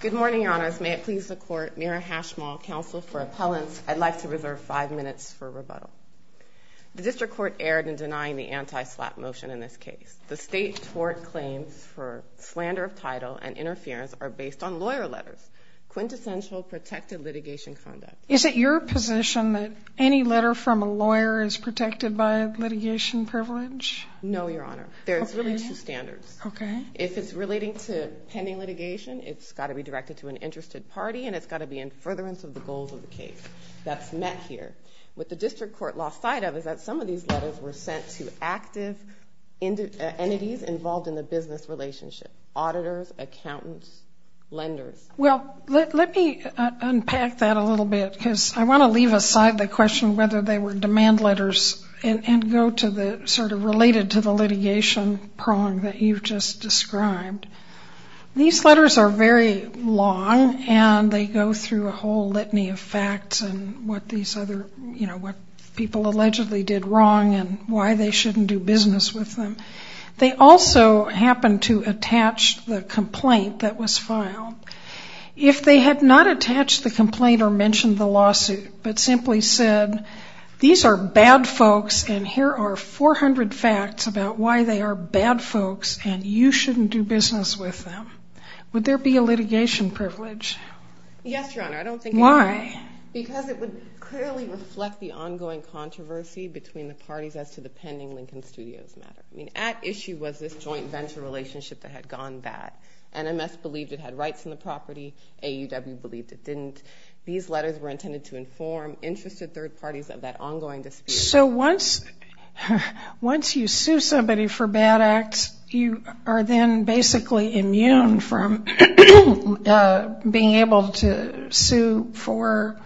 Good morning, Your Honors. May it please the Court, Mira Hashmal, Counsel for Appellants. I'd like to reserve 5 minutes for rebuttal. The District Court erred in denying the anti-SLAPP motion in this case. The state tort claims for slander of title and interference are based on lawyer letters, quintessential protected litigation conduct. Is it your position that any letter from a lawyer is protected by litigation privilege? No, Your Honor. There's really two standards. Okay. If it's relating to pending litigation, it's got to be directed to an interested party, and it's got to be in furtherance of the goals of the case. That's met here. What the District Court lost sight of is that some of these letters were sent to active entities involved in the business relationship, auditors, accountants, lenders. Well, let me unpack that a little bit, because I want to leave aside the question whether they were demand letters and go to the sort of related to the litigation prong that you've just described. These letters are very long, and they go through a whole litany of facts and what these other, what people allegedly did wrong and why they shouldn't do business with them. They also happen to attach the complaint that was filed. If they had not attached the complaint or mentioned the lawsuit, but simply said, these are bad folks, and here are 400 facts about why they are bad folks, and you shouldn't do business with them, would there be a litigation privilege? Yes, Your Honor. I don't think. Why? Because it would clearly reflect the ongoing controversy between the parties as to the pending Lincoln Studios matter. I mean, at issue was this joint venture relationship that had gone bad. NMS believed it had rights in the property. AUW believed it didn't. These letters were intended to inform interested third parties of that ongoing dispute. So once you sue somebody for bad acts, you are then basically immune from being able to sue for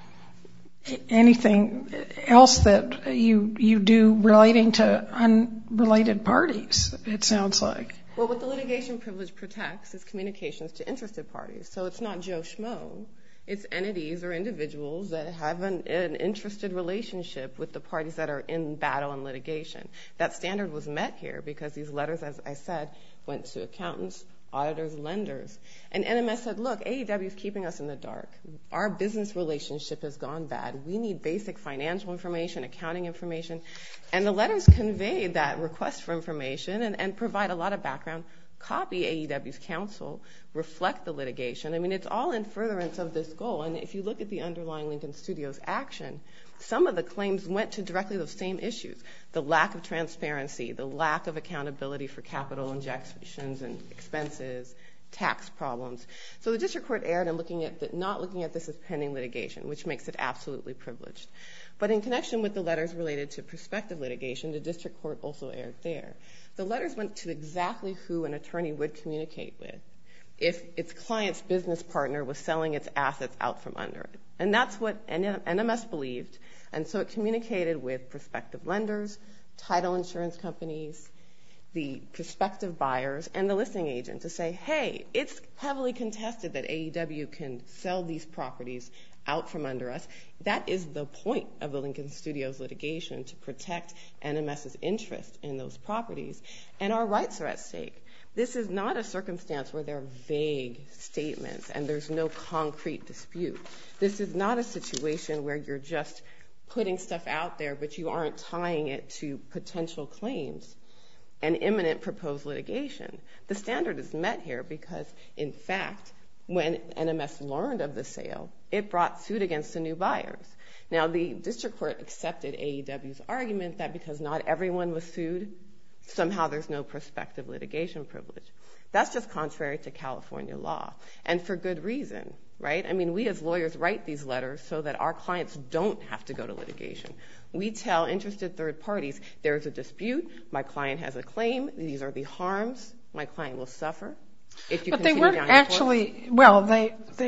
anything else that you do relating to unrelated parties, it sounds like. Well, what the litigation privilege protects is communications to interested parties. So it's not Joe Schmo. It's entities or individuals that have an interested relationship with the parties that are in battle and litigation. That standard was met here because these letters, as I said, went to accountants, auditors, lenders. And NMS said, look, AEW is keeping us in the dark. Our business relationship has gone bad. We need basic financial information, accounting information. And the letters conveyed that request for information and provide a lot of background. Copy AEW's counsel, reflect the litigation. I mean, it's all in furtherance of this goal. And if you look at the underlying Lincoln Studios action, some of the claims went to directly those same issues. The lack of transparency, the lack of accountability for capital injections and expenses, tax problems. So the district court erred in not looking at this as pending litigation, which makes it absolutely privileged. But in connection with the letters related to prospective litigation, the district court also erred there. The letters went to exactly who an attorney would communicate with if its client's business partner was selling its assets out from under it. And that's what NMS believed. And so it communicated with prospective lenders, title insurance companies, the prospective buyers, and the listing agent to say, hey, it's heavily contested that AEW can sell these properties out from under us. That is the point of the Lincoln Studios litigation, to protect NMS's interest in those properties. And our rights are at stake. This is not a circumstance where there are vague statements and there's no concrete dispute. This is not a situation where you're just putting stuff out there, but you aren't tying it to potential claims and imminent proposed litigation. The standard is met here because, in fact, when NMS learned of the sale, it brought suit against the new buyers. Now, the district court accepted AEW's argument that because not everyone was sued, somehow there's no prospective litigation privilege. That's just contrary to California law, and for good reason, right? I mean, we as lawyers write these letters so that our clients don't have to go to litigation. We tell interested third parties, there's a dispute, my client has a claim, these are the harms my client will suffer. But they weren't actually, well, they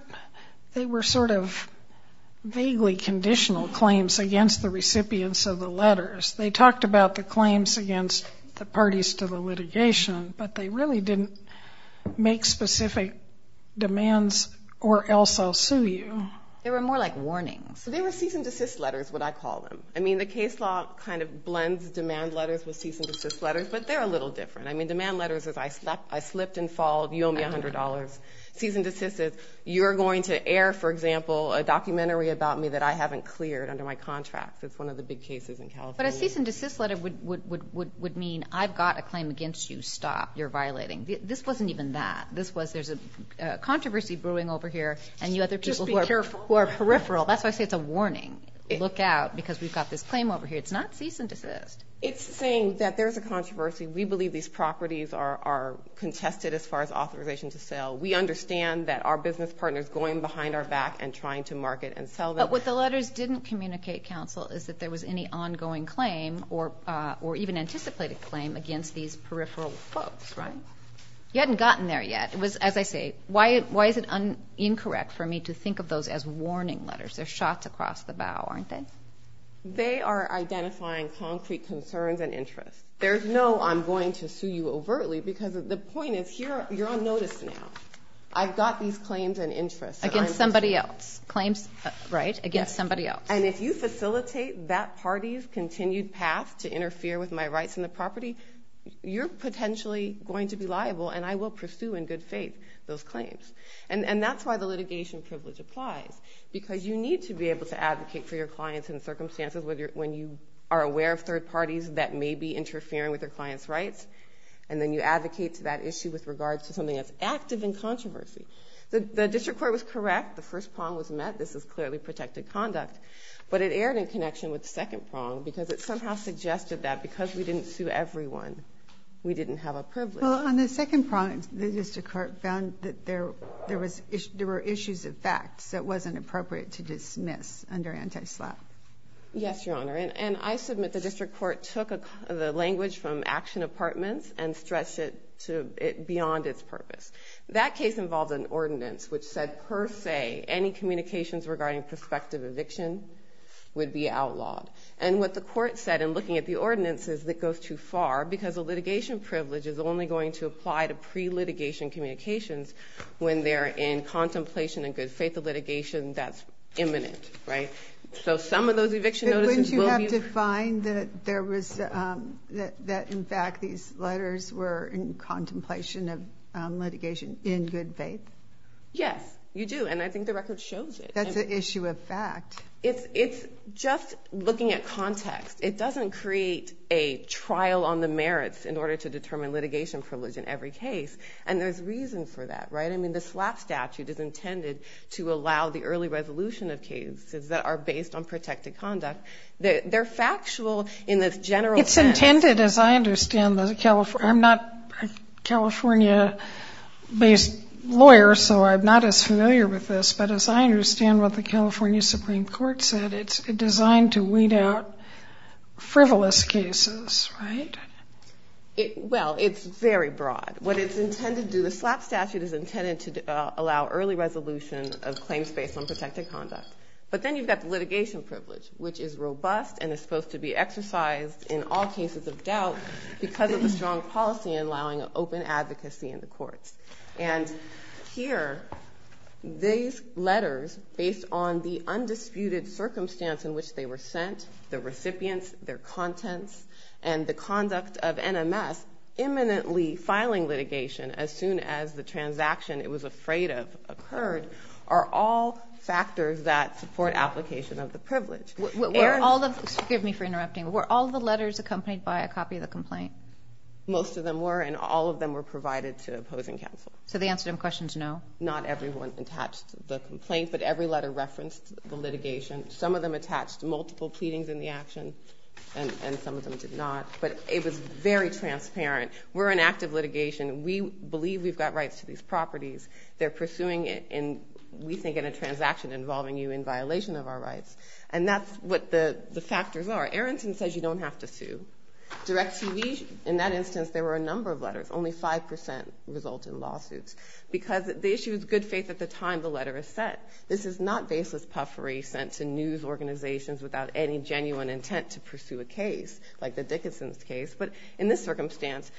were sort of vaguely conditional claims against the recipients of the letters. They talked about the claims against the parties to the litigation, but they really didn't make specific demands, or else I'll sue you. They were more like warnings. So they were cease and desist letters, what I call them. I mean, the case law kind of blends demand letters with cease and desist letters, but they're a little different. I mean, demand letters is I slipped and fall, you owe me $100. Cease and desist is you're going to air, for example, a documentary about me that I haven't cleared under my contract. It's one of the big cases in California. But a cease and desist letter would mean I've got a claim against you. Stop. You're violating. This wasn't even that. This was there's a controversy brewing over here, and you other people who are peripheral. That's why I say it's a warning. Look out, because we've got this claim over here. It's not cease and desist. It's saying that there's a controversy. We believe these properties are contested as far as authorization to sell. We understand that our business partner is going behind our back and trying to market and sell them. But what the letters didn't communicate, counsel, is that there was any ongoing claim or even anticipated claim against these peripheral folks, right? You hadn't gotten there yet. It was, as I say, why is it incorrect for me to think of those as warning letters? They're shots across the bow, aren't they? They are identifying concrete concerns and interests. There's no I'm going to sue you overtly, because the point is here you're on notice now. I've got these claims and interests. Against somebody else. Claims, right, against somebody else. And if you facilitate that party's continued path to interfere with my rights in the property, you're potentially going to be liable, and I will pursue in good faith those claims. And that's why the litigation privilege applies, because you need to be able to advocate for your clients in circumstances when you are aware of third parties that may be interfering with your client's rights, and then you advocate to that issue with regards to something that's active in controversy. The district court was correct. The first prong was met. This is clearly protected conduct. But it erred in connection with the second prong because it somehow suggested that because we didn't sue everyone, we didn't have a privilege. Well, on the second prong, the district court found that there were issues of fact, so it wasn't appropriate to dismiss under anti-SLAPP. Yes, Your Honor. And I submit the district court took the language from Action Apartments and stretched it beyond its purpose. That case involved an ordinance which said per se any communications regarding prospective eviction would be outlawed. And what the court said in looking at the ordinance is that goes too far because a litigation privilege is only going to apply to pre-litigation communications when they're in contemplation and good faith of litigation that's imminent, right? So some of those eviction notices will be... Wouldn't you have to find that there was, that in fact these letters were in contemplation of litigation in good faith? Yes, you do, and I think the record shows it. That's an issue of fact. It's just looking at context. It doesn't create a trial on the merits in order to determine litigation privilege in every case, and there's reason for that, right? I mean, the SLAPP statute is intended to allow the early resolution of cases that are based on protected conduct. They're factual in this general sense. It's intended, as I understand, I'm not a California-based lawyer, so I'm not as familiar with this, but as I understand what the California Supreme Court said, it's designed to weed out frivolous cases, right? Well, it's very broad. What it's intended to do, the SLAPP statute is intended to allow early resolution of claims based on protected conduct. But then you've got the litigation privilege, which is robust and is supposed to be exercised in all cases of doubt because of the strong policy in allowing open advocacy in the courts. And here, these letters, based on the undisputed circumstance in which they were sent, the recipients, their contents, and the conduct of NMS imminently filing litigation as soon as the transaction it was afraid of occurred, are all factors that support application of the privilege. Forgive me for interrupting. Were all the letters accompanied by a copy of the complaint? Most of them were, and all of them were provided to opposing counsel. So the answer to my question is no? Not everyone attached the complaint, but every letter referenced the litigation. Some of them attached multiple pleadings in the action, and some of them did not. But it was very transparent. We're in active litigation. We believe we've got rights to these properties. They're pursuing it in, we think, in a transaction involving you in violation of our rights. And that's what the factors are. Aronson says you don't have to sue. DirecTV, in that instance, there were a number of letters. Only 5% result in lawsuits. Because the issue is good faith at the time the letter is sent. This is not baseless puffery sent to news organizations without any genuine intent to pursue a case, like the Dickinson's case. But in this circumstance,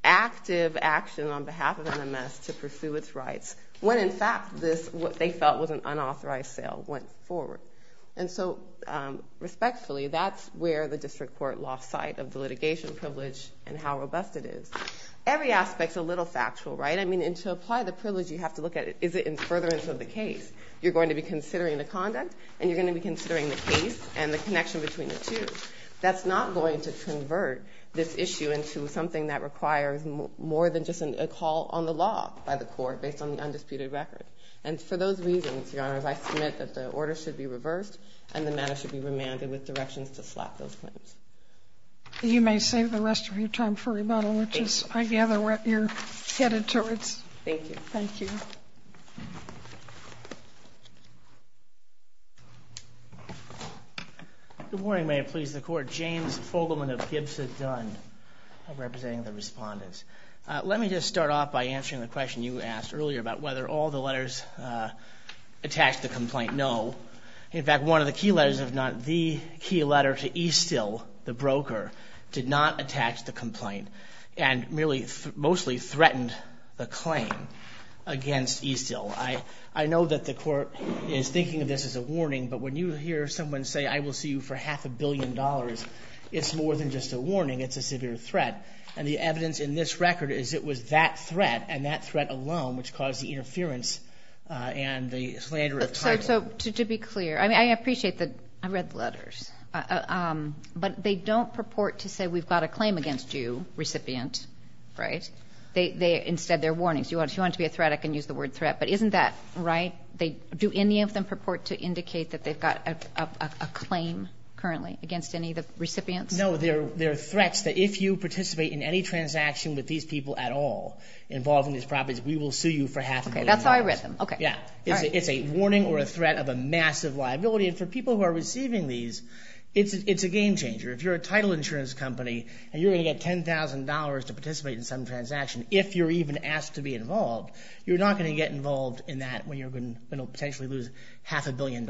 active action on behalf of NMS to pursue its rights when, in fact, what they felt was an unauthorized sale went forward. And so, respectfully, that's where the district court lost sight of the litigation privilege and how robust it is. Every aspect's a little factual, right? I mean, and to apply the privilege, you have to look at it, is it in furtherance of the case? You're going to be considering the conduct, and you're going to be considering the case and the connection between the two. That's not going to convert this issue into something that requires more than just a call on the law by the court based on the undisputed record. And for those reasons, Your Honors, I submit that the order should be reversed and the matter should be remanded with directions to slap those claims. You may save the rest of your time for rebuttal, which is, I gather, what you're headed towards. Thank you. Thank you. Good morning. May it please the Court. James Fogelman of Gibson Dunn, representing the respondents. Let me just start off by answering the question you asked earlier about whether all the letters attached to the complaint. No. In fact, one of the key letters, if not the key letter to Eastill, the broker, did not attach the complaint and merely mostly threatened the claim against Eastill. I know that the Court is thinking of this as a warning, but when you hear someone say, I will sue you for $500 million, it's more than just a warning. It's a severe threat. And the evidence in this record is it was that threat and that threat alone which caused the interference and the slander of title. So to be clear, I mean, I appreciate that I read the letters, but they don't purport to say we've got a claim against you, recipient, right? Instead, they're warnings. If you want it to be a threat, I can use the word threat. But isn't that right? Do any of them purport to indicate that they've got a claim currently against any of the recipients? No, they're threats that if you participate in any transaction with these people at all involving these properties, we will sue you for $500 million. Okay, that's how I read them. Okay. Yeah. It's a warning or a threat of a massive liability. And for people who are receiving these, it's a game changer. If you're a title insurance company and you're going to get $10,000 to participate in some transaction, if you're even asked to be involved, you're not going to get involved in that when you're going to potentially lose $500 million.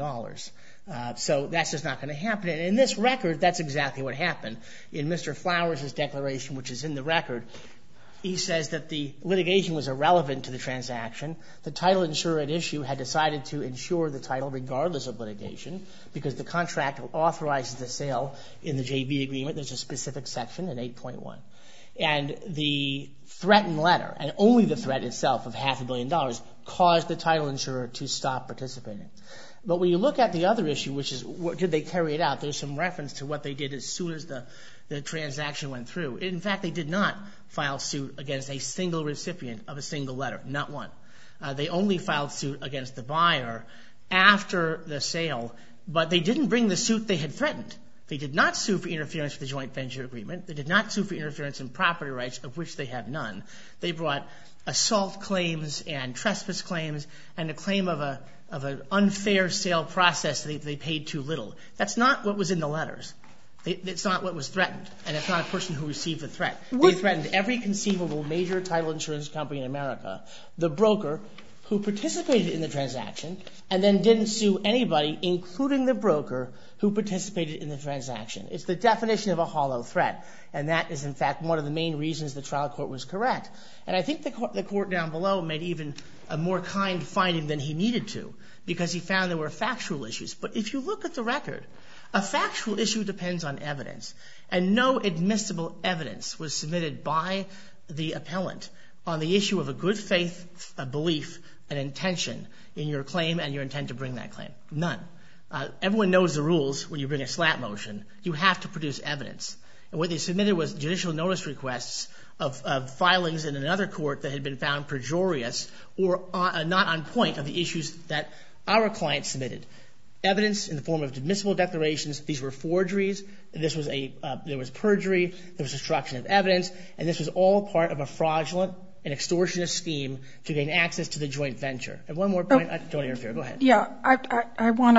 So that's just not going to happen. And in this record, that's exactly what happened. In Mr. Flowers' declaration, which is in the record, he says that the litigation was irrelevant to the transaction. The title insurer at issue had decided to insure the title regardless of litigation because the contract authorizes the sale in the JV agreement. There's a specific section in 8.1. And the threatened letter, and only the threat itself of $500 million, caused the title insurer to stop participating. But when you look at the other issue, which is did they carry it out, there's some reference to what they did as soon as the transaction went through. In fact, they did not file suit against a single recipient of a single letter, not one. They only filed suit against the buyer after the sale, but they didn't bring the suit they had threatened. They did not sue for interference with the joint venture agreement. They did not sue for interference in property rights, of which they have none. They brought assault claims and trespass claims and a claim of an unfair sale process that they paid too little. That's not what was in the letters. It's not what was threatened, and it's not a person who received the threat. They threatened every conceivable major title insurance company in America, the broker who participated in the transaction, and then didn't sue anybody, including the broker, who participated in the transaction. It's the definition of a hollow threat, and that is, in fact, one of the main reasons the trial court was correct. And I think the court down below made even a more kind finding than he needed to, because he found there were factual issues. But if you look at the record, a factual issue depends on evidence, and no admissible evidence was submitted by the appellant on the issue of a good faith, a belief, an intention in your claim and your intent to bring that claim. None. Everyone knows the rules when you bring a SLAPP motion. You have to produce evidence. And what they submitted was judicial notice requests of filings in another court that had been found perjurious or not on point of the issues that our client submitted. Evidence in the form of admissible declarations. These were forgeries. This was there was perjury. There was destruction of evidence. And this was all part of a fraudulent and extortionist scheme to gain access to the joint venture. And one more point. Don't interfere. Go ahead. Yeah, I want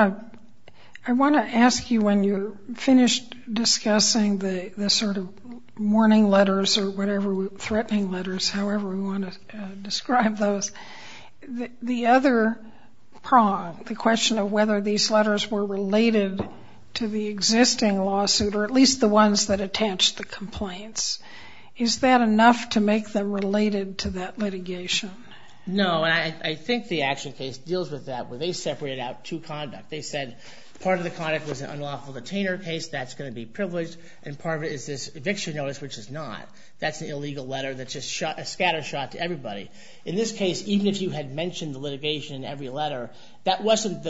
to ask you, when you're finished discussing the sort of warning letters or whatever, threatening letters, however we want to describe those, the other prong, the question of whether these letters were related to the existing lawsuit, or at least the ones that attached the complaints. is that enough to make them related to that litigation? No, and I think the action case deals with that, where they separated out two conduct. They said part of the conduct was an unlawful detainer case, that's going to be privileged, and part of it is this eviction notice, which is not. That's an illegal letter that's just a scattershot to everybody. In this case, even if you had mentioned the litigation in every letter, that wasn't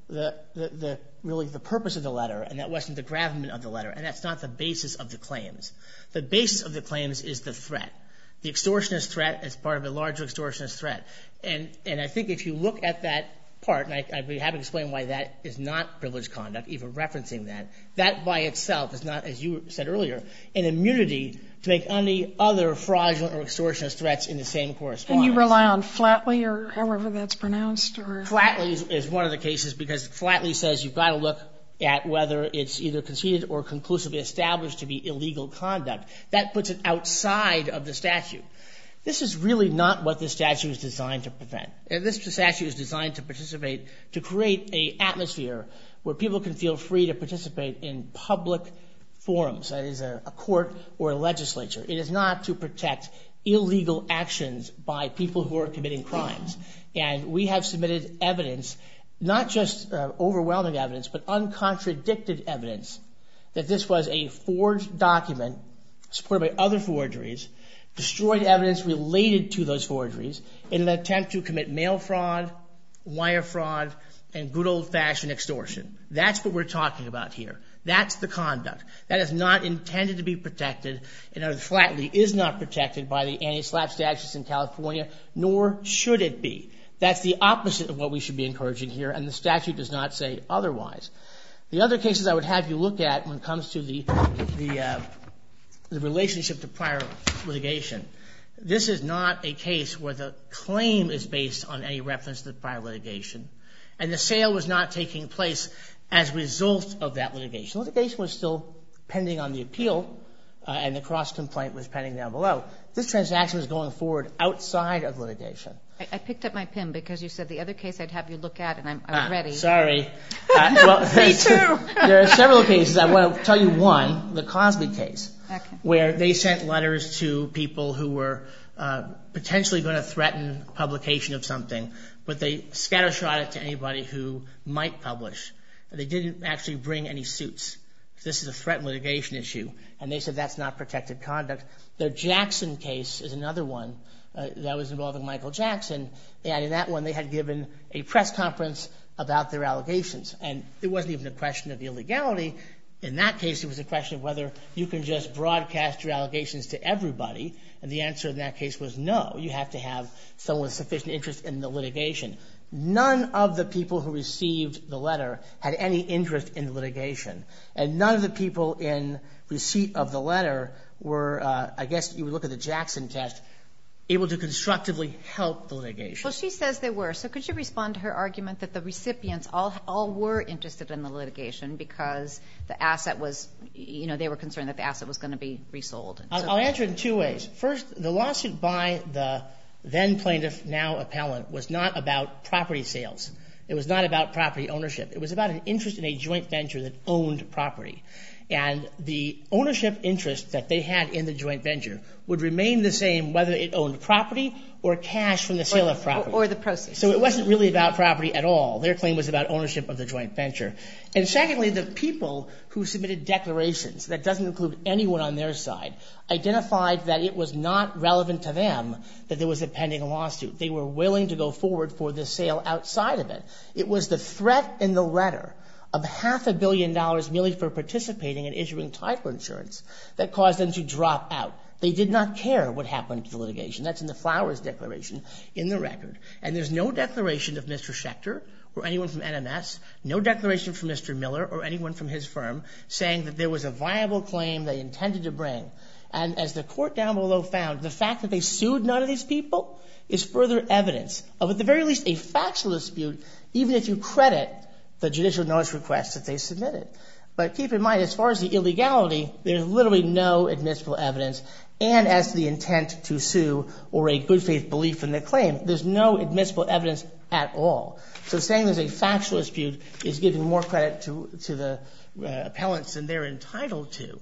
really the purpose of the letter, and that wasn't the gravamen of the letter, and that's not the basis of the claims. The basis of the claims is the threat. The extortionist threat is part of a larger extortionist threat. And I think if you look at that part, and I'd be happy to explain why that is not privileged conduct, even referencing that by itself is not, as you said earlier, an immunity to make any other fraudulent or extortionist threats in the same correspondence. And you rely on Flatley, or however that's pronounced? Or Flatley is one of the cases, because Flatley says you've got to look at whether it's either conceded or conclusively established to be illegal conduct. That puts it outside of the statute. This is really not what this statute is designed to prevent. This statute is designed to create an atmosphere where people can feel free to participate in public forums, that is a court or a legislature. It is not to protect illegal actions by people who are committing crimes. And we have submitted evidence, not just overwhelming evidence, but uncontradicted evidence that this was a forged document supported by other forgeries, destroyed evidence related to those forgeries in an attempt to commit mail fraud, wire fraud, and good old-fashioned extortion. That's what we're talking about here. That's the conduct. That is not intended to be protected, and Flatley is not protected by the anti-SLAPP statutes in California, nor should it be. That's the opposite of what we should be encouraging here, and the statute does not say otherwise. The other cases I would have you look at when it comes to the relationship to prior litigation, this is not a case where the claim is based on any reference to the prior litigation, and the sale was not taking place as a result of that litigation. Litigation was still pending on the appeal, and the cross-complaint was pending down below. This transaction was going forward outside of litigation. I picked up my pen because you said the other case I'd have you look at, and I'm ready. Sorry. Me too. There are several cases. I want to tell you one, the Cosby case, Okay. where they sent letters to people who were potentially going to threaten publication of something, but they scattershot it to anybody who might publish. They didn't actually bring any suits. This is a threat and litigation issue, and they said that's not protected conduct. The Jackson case is another one that was involving Michael Jackson, and in that one they had given a press conference about their allegations, and it wasn't even a question of illegality. In that case, it was a question of whether you can just broadcast your allegations to everybody, and the answer in that case was no. You have to have someone with sufficient interest in the litigation. None of the people who received the letter had any interest in the litigation, and none of the people in receipt of the letter were, I guess you would look at the Jackson test, able to constructively help the litigation. Well, she says they were. So could you respond to her argument that the recipients all were interested in the litigation because the asset was, they were concerned that the asset was going to be resold? I'll answer it in two ways. First, the lawsuit by the then plaintiff, now appellant, was not about property sales. It was not about property ownership. It was about an interest in a joint venture that owned property. And the ownership interest that they had in the joint venture would remain the same whether it owned property or cash from the sale of property. Or the proceeds. So it wasn't really about property at all. Their claim was about ownership of the joint venture. And secondly, the people who submitted declarations, that doesn't include anyone on their side, identified that it was not relevant to them that there was a pending lawsuit. They were willing to go forward for the sale outside of it. It was the threat in the letter of $500 million merely for participating and issuing title insurance that caused them to drop out. They did not care what happened to the litigation. That's in the Flowers Declaration in the record. And there's no declaration of Mr. Schechter or anyone from NMS, no declaration from Mr. Miller or anyone from his firm saying that there was a viable claim they intended to bring. And as the court down below found, the fact that they sued none of these people is further evidence of, at the very least, a factual dispute, even if you credit the judicial notice requests that they submitted. But keep in mind, as far as the illegality, there's literally no admissible evidence. And as to the intent to sue or a good faith belief in the claim, there's no admissible evidence at all. So saying there's a factual dispute is giving more credit to the appellants than they're entitled to.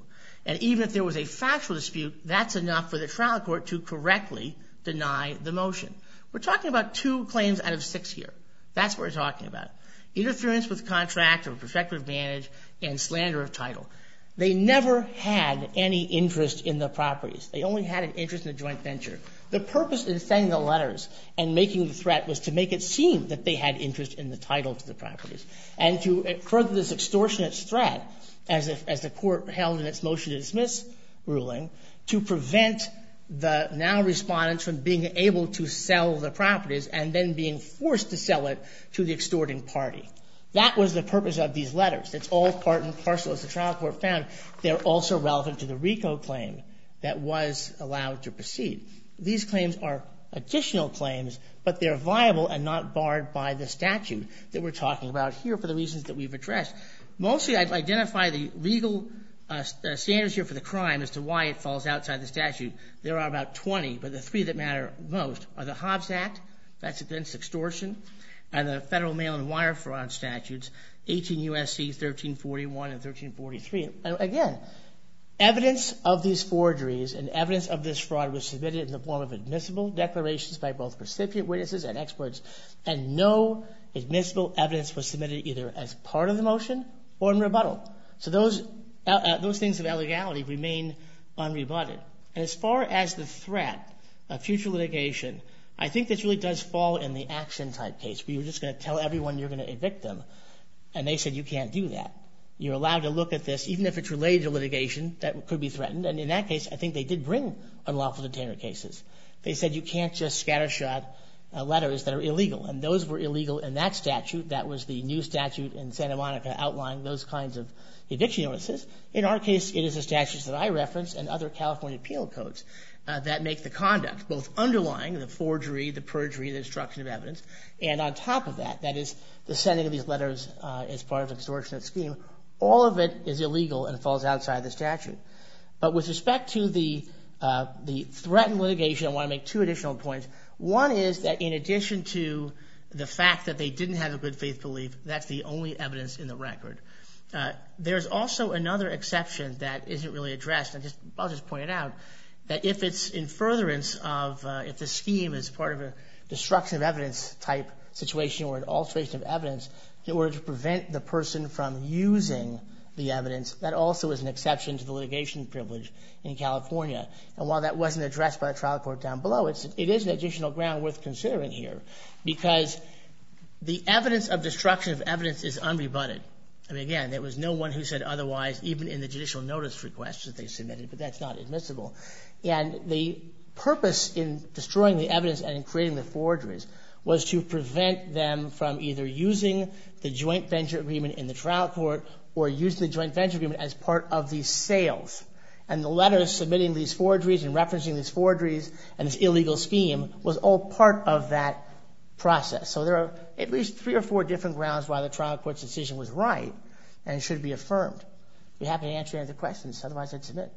And even if there was a factual dispute, that's enough for the trial court to correctly deny the motion. We're talking about 2 claims out of 6 here. That's what we're talking about. Interference with contract or prospective advantage and slander of title. They never had any interest in the properties. They only had an interest in the joint venture. The purpose in sending the letters and making the threat was to make it seem that they had interest in the title to the properties. And to further this extortionate threat, as the court held in its motion to dismiss ruling, to prevent the now respondents from being able to sell the properties and then being forced to sell it to the extorting party. That was the purpose of these letters. It's all part and parcel, as the trial court found. They're also relevant to the RICO claim that was allowed to proceed. These claims are additional claims, but they're viable and not barred by the statute that we're talking about here for the reasons that we've addressed. Mostly I'd identify the legal standards here for the crime as to why it falls outside the statute. There are about 20, but the 3 that matter most are the Hobbs Act, that's against extortion, and the federal mail and wire fraud statutes, 18 U.S.C. 1341 and 1343. And again, evidence of these forgeries and evidence of this fraud was submitted in the form of admissible declarations by both recipient witnesses and experts, and no admissible evidence was submitted either as part of the motion or in rebuttal. So those things of illegality remain unrebutted. And as far as the threat of future litigation, I think this really does fall in the action type case where you're just going to tell everyone you're going to evict them, and they said you can't do that. You're allowed to look at this, even if it's related to litigation that could be threatened. And in that case, I think they did bring unlawful detainer cases. They said you can't just scattershot letters that are illegal. And those were illegal in that statute. That was the new statute in Santa Monica outlining those kinds of eviction notices. In our case, it is the statutes that I reference and other California penal codes that make the conduct, both underlying the forgery, the perjury, the destruction of evidence, and on top of that, that is the sending of these letters as part of an extortionate scheme. All of it is illegal and falls outside the statute. But with respect to the threatened litigation, I want to make 2 additional points. One is that in addition to the fact that they didn't have a good faith belief, that's the only evidence in the record. There's also another exception that isn't really addressed. I'll just point it out, that if it's in furtherance of, if the scheme is part of a destruction of evidence type situation or an alteration of evidence, in order to prevent the person from using the evidence, that also is an exception to the litigation privilege in California. And while that wasn't addressed by the trial court down below, it is an additional ground worth considering here, because the evidence of destruction of evidence is unrebutted. I mean, again, there was no one who said otherwise, even in the judicial notice requests that they submitted, but that's not admissible. And the purpose in destroying the evidence and in creating the forgeries was to prevent them from either using the joint venture agreement in the trial court or using the joint venture agreement as part of these sales. And the letters submitting these forgeries and referencing these forgeries and this illegal scheme was all part of that process. So there are at least 3 or 4 different grounds why the trial court's decision was right and should be affirmed. I'd be happy to answer any other questions. Otherwise, I'd submit.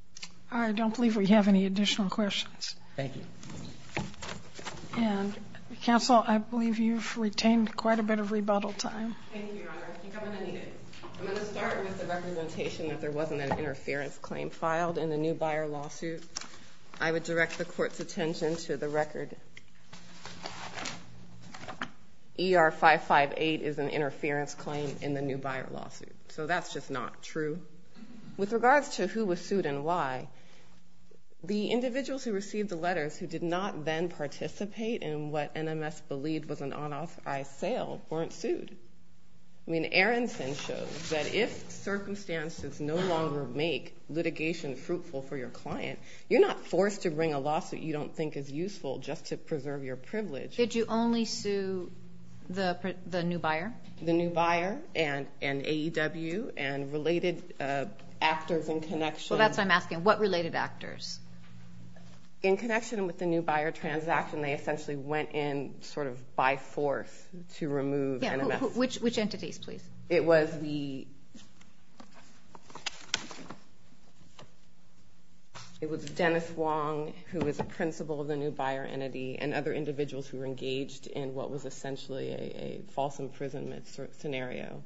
I don't believe we have any additional questions. Thank you. And, counsel, I believe you've retained quite a bit of rebuttal time. Thank you, Your Honor. I think I'm going to need it. I'm going to start with the representation that there wasn't an interference claim filed in the New Buyer lawsuit. I would direct the court's attention to the record. ER 558 is an interference claim in the New Buyer lawsuit. So that's just not true. With regards to who was sued and why, the individuals who received the letters who did not then participate in what NMS believed was an unauthorized sale weren't sued. I mean, Aronson shows that if circumstances no longer make litigation fruitful for your client, you're not forced to bring a lawsuit you don't think is useful just to preserve your privilege. Did you only sue the New Buyer? The New Buyer and AEW and related actors in connection. Well, that's what I'm asking. What related actors? In connection with the New Buyer transaction, they essentially went in sort of by force to remove NMS. Which entities, please? It was Dennis Wong, who was a principal of the New Buyer entity, and other individuals who were engaged in what was essentially a false imprisonment scenario.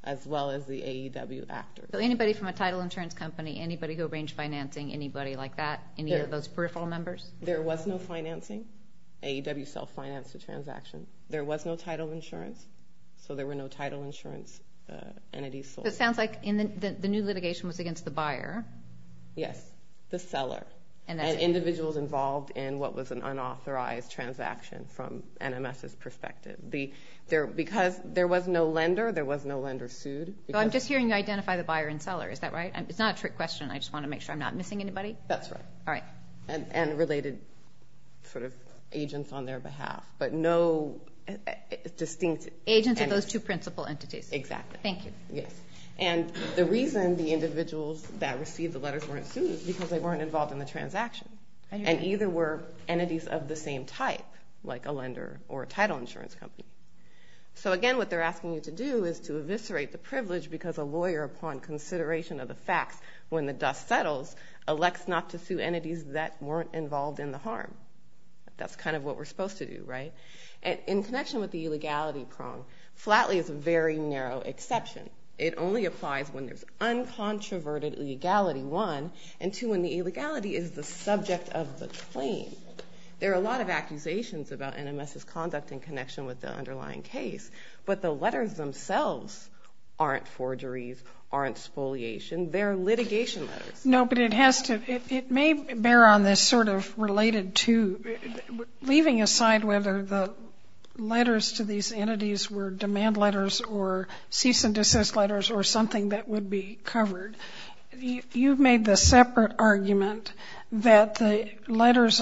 as well as the AEW actors. So anybody from a title insurance company, anybody who arranged financing, anybody like that, any of those peripheral members? There was no financing. AEW self-financed the transaction. There was no title insurance, so there were no title insurance entities sold. So it sounds like the new litigation was against the buyer. Yes, the seller. And individuals involved in what was an unauthorized transaction from NMS's perspective. Because there was no lender sued. So I'm just hearing you identify the buyer and seller. Is that right? It's not a trick question. I just want to make sure I'm not missing anybody. That's right. All right. And related sort of agents on their behalf, but no distinct agents of those two principal entities. Exactly. Thank you. Yes. And the reason the individuals that received the letters weren't sued is because they weren't involved in the transaction. And either were entities of the same type, like a lender or a title insurance company. So again, what they're asking you to do is to eviscerate the privilege because a lawyer, upon consideration of the facts when the dust settles, elects not to sue entities that weren't involved in the harm. That's kind of what we're supposed to do, right? And in connection with the illegality prong, Flatley is a very narrow exception. It only applies when there's uncontroverted illegality, one, and two, when the illegality is the subject of the claim. There are a lot of accusations about NMS's conduct in connection with the underlying case, but the letters themselves aren't forgeries, aren't spoliation. They're litigation letters. No, but it may bear on this sort of related to, leaving aside whether the letters to these entities were demand letters or cease and desist letters or something that would be covered. You've made the separate argument that the letters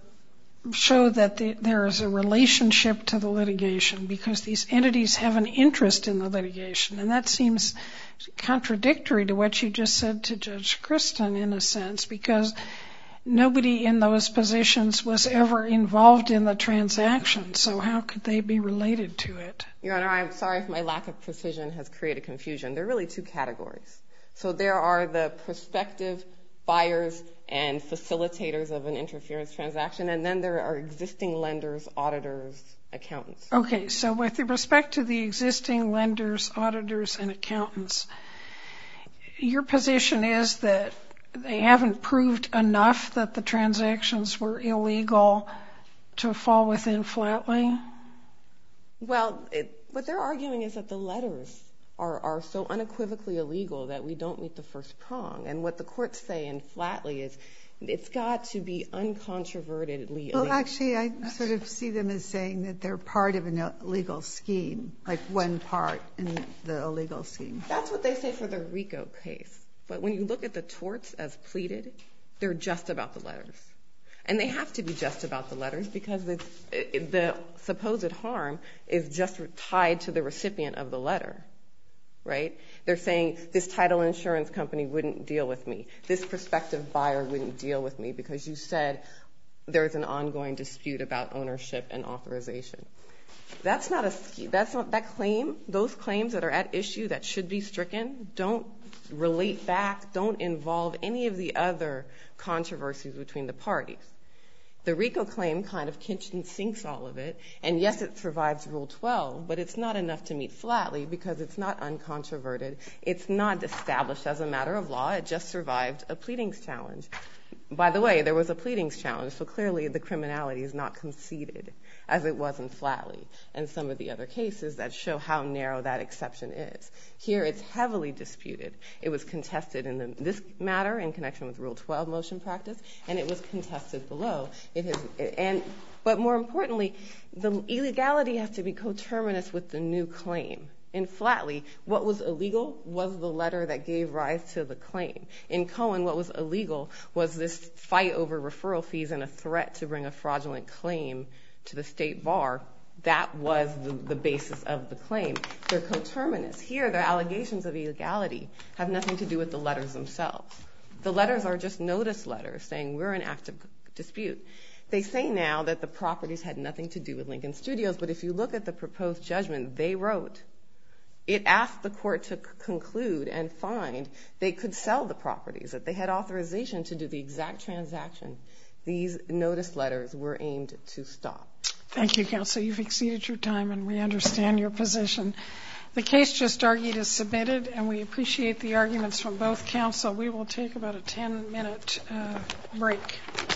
show that there is a relationship to the litigation because these entities have an interest in the litigation. And that seems contradictory to what you just said to Judge Kristen in a sense, because nobody in those positions was ever involved in the transaction. So how could they be related to it? Your Honor, I'm sorry if my lack of precision has created confusion. There are really two categories. So there are the prospective buyers and facilitators of an interference transaction, and then there are existing lenders, auditors, accountants. Okay, so with respect to the existing lenders, auditors, and accountants, your position is that they haven't proved enough that the transactions were illegal to fall within Flatley? Well, what they're arguing is that the letters are so unequivocally illegal that we don't meet the first prong. And what the courts say in Flatley is it's got to be uncontrovertedly illegal. Well, actually, I sort of see them as saying that they're part of an illegal scheme, like one part in the illegal scheme. That's what they say for the RICO case. But when you look at the torts as pleaded, they're just about the letters. And they have to be just about the letters because the supposed harm is just tied to the recipient of the letter, right? They're saying this title insurance company wouldn't deal with me. This prospective buyer wouldn't deal with me because you said there's an ongoing dispute about ownership and authorization. That's not that claim. Those claims that are at issue that should be stricken don't relate back, don't involve any of the other controversies between the parties. The RICO claim kind of kitchen sinks all of it, and yes, it survives Rule 12, but it's not enough to meet Flatley because it's not uncontroverted. It's not established as a matter of law. It just survived a pleadings challenge. By the way, there was a pleadings challenge, so clearly the criminality is not conceded as it was in Flatley and some of the other cases that show how narrow that exception is. Here it's heavily disputed. It was contested in this matter in connection with Rule 12 motion practice, and it was contested below. But more importantly, the illegality has to be coterminous with the new claim. In Flatley, what was illegal was the letter that gave rise to the claim. In Cohen, what was illegal was this fight over referral fees and a threat to bring a fraudulent claim to the state bar. That was the basis of the claim. They're coterminous. Here, the allegations of illegality have nothing to do with the letters themselves. The letters are just notice letters saying we're in active dispute. They say now that the properties had nothing to do with Lincoln Studios, but if you look at the proposed judgment they wrote, it asked the court to conclude and find they could sell the properties, that they had authorization to do the exact transaction these notice letters were aimed to stop. Thank you, counsel. You've exceeded your time, and we understand your position. The case just argued is submitted, and we appreciate the arguments from both counsel. We will take about a 10-minute break.